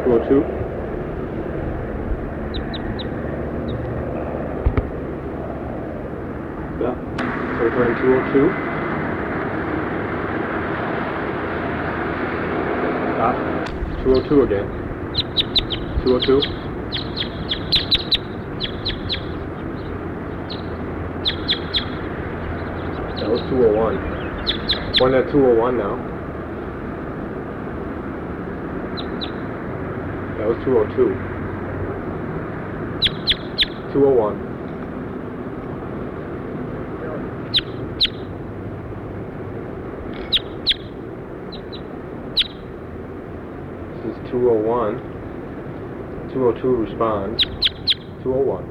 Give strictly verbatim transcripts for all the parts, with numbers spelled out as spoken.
two oh two. Yeah. So recording two oh two. Stop. two oh two again. two oh two. That was two oh one. One at two oh one now. That was two oh two. two oh one. This is two oh one. two oh two responds. two oh one.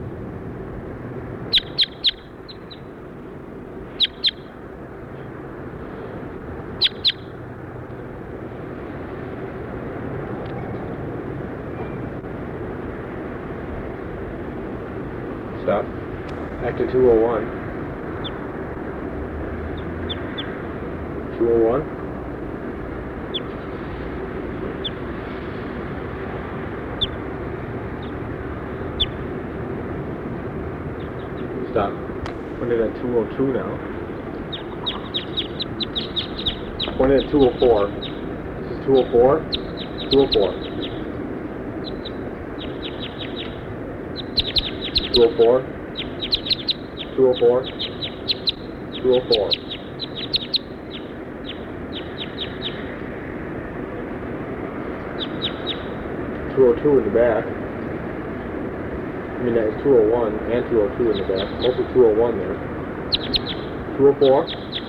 Stop. Back to two oh one. two oh one. Stop. Pointed at two oh two now. Pointed at two oh four. This is two oh four. two oh four. two oh four. two oh four. two oh four. two oh two in the back. I mean, that's two oh one and two oh two in the back. Mostly two oh one there. two oh four.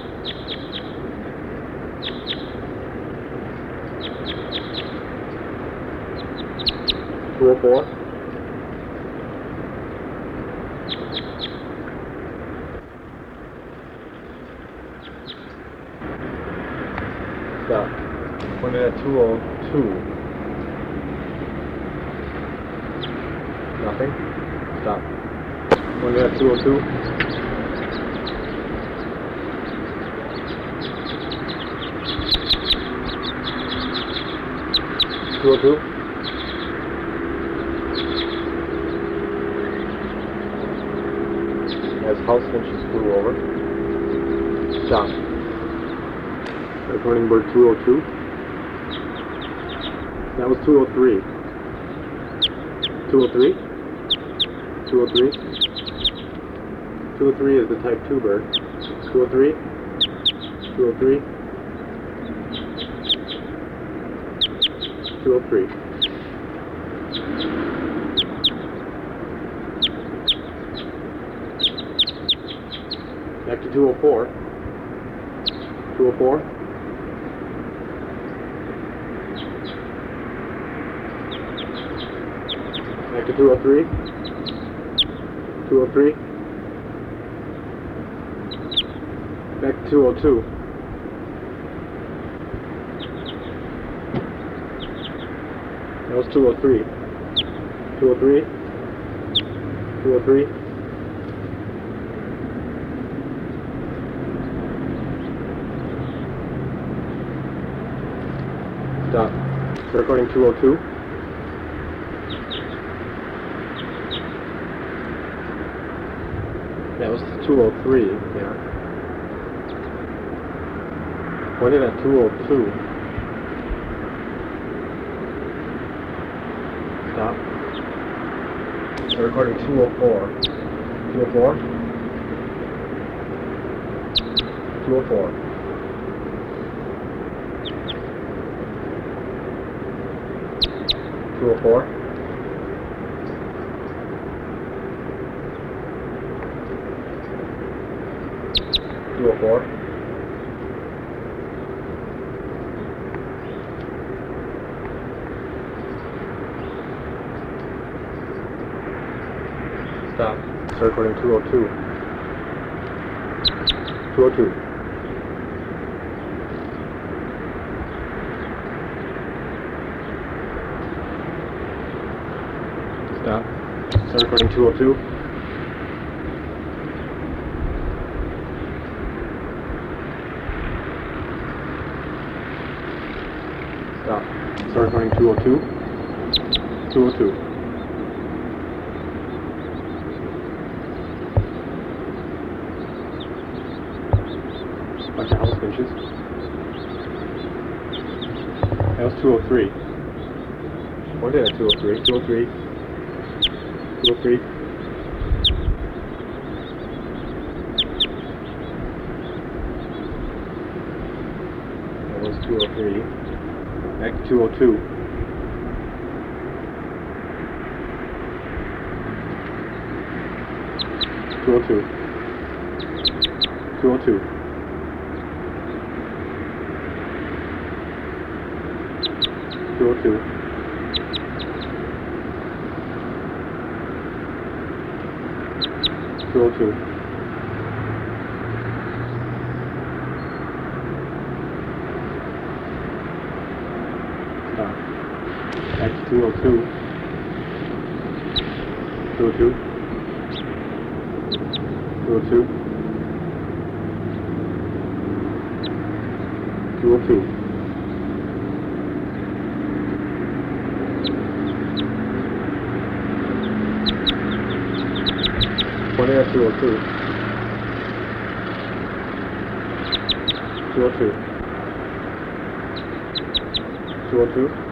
two oh four. Stop. Pointed at two oh two. Nothing. Stop. Pointed at two oh two. two oh two. As house finches flew over. Stop. Recording bird two oh two. That was two oh three. two oh three. two oh three. two oh three is the type two bird. two oh three. two oh three. two oh three. Back to two oh four. two oh four. Back to two oh three. two oh three. Back to two oh two. That was two oh three. two oh three. two oh three. Stop. Recording two oh two. That was two oh three, yeah. Pointed at two oh two. Stop. They're recording two oh four. two oh four. two oh four. two oh four. two oh four. Stop. Start recording two oh two. two oh two. Stop. Start recording two oh two. Stop. Start recording two oh two. two oh two. Bunch of house finches. That was two oh three. What did I two oh three? two oh three. two oh three. That was two oh three. Back to two oh two. two oh two. two oh two. two oh two. two oh two. Stop. Back to two oh two. two oh two. two oh two. two oh two. What are two oh two? two oh two. two oh two.